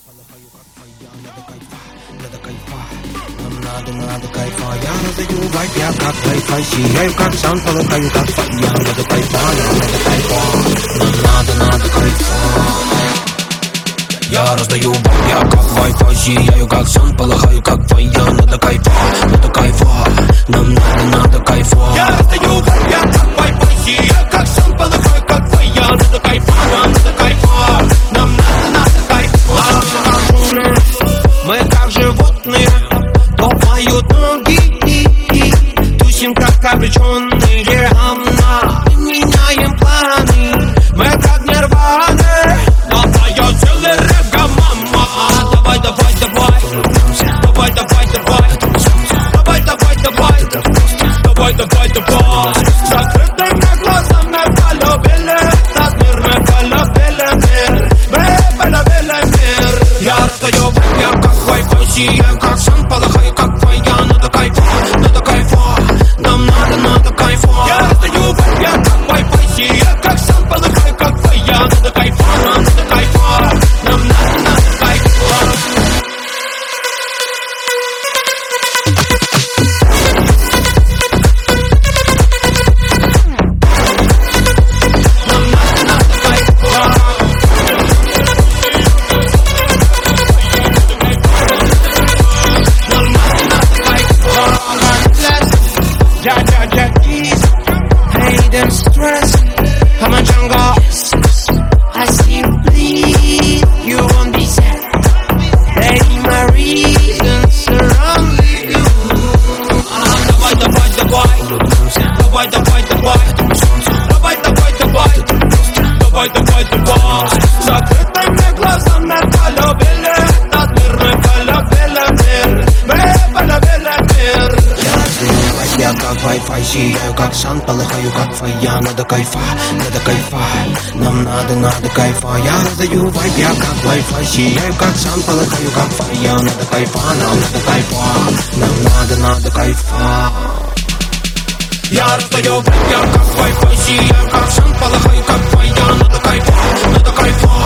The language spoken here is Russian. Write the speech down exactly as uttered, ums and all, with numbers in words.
полыхаю, как твоя. Надо кайфа, надо кайфа. Нам надо, надо кайфа. Я раздаю вайп, я как Wi-Fi. Сияю, как сам, полыхаю, как твоя. Надо кайфа, нам надо кайфа. Нам надо, надо кайфа. Я раздаю вайп, я как Wi-Fi. Сияю, как сон, полыхаю, как твоя. Надо кайфа, надо кайфа. Нам надо, надо кайфа. Я раздаю вайп, я как Wi-Fi. Сияю, как сон, полыхаю, как твоя. Надо кайфа, нам надо кайфа. Нам надо, надо кайфа. Мы как животные, то поют ноги, тусим как обреченные гамна. Меняем планы, мы как нирваны. Давай, целый рэп, мама. Давай, давай, давай. Давай, давай, давай. Давай, давай, давай. Давай, давай, давай. Закрытыми глазами полюбили этот мир. Мы полюбили мир. Мы полюбили мир. Я раздаю вайп, я как Wi-Fi. Сияю, как сон, полыхаю, как твоя. Надо кайфа, надо кайфа. Нам надо, надо кайфа. Я раздаю вайп, я как Wi-Fi. Сияю, как сон, полыхаю, как твоя. Надо кайфа, нам надо кайфа. Нам надо, надо кайфа. Stress, I'm a jungle. I see you bleed, you won't be sad. Baby, my reasons are only you. Давай, давай, давай. Давай, давай, давай. Давай, давай, давай. Давай, давай, давай. Закрытыми глазами полюбили этот мир. Мы полюбили мир. Мы полюбили мир. Я как Wi-Fi, сияю, как сон, полыхаю, как твоя. Надо кайфа, надо кайфа. Нам надо, надо кайфа. Я раздаю вайп, я как Wi-Fi. Сияю, как сон, полыхаю, как твоя. Надо кайфа, нам надо кайфа. Нам надо, надо кайфа. Я раздаю вайп, я как Wi-Fi. Сияю, как сон, полыхаю, как твоя. Надо кайфа, надо кайфа.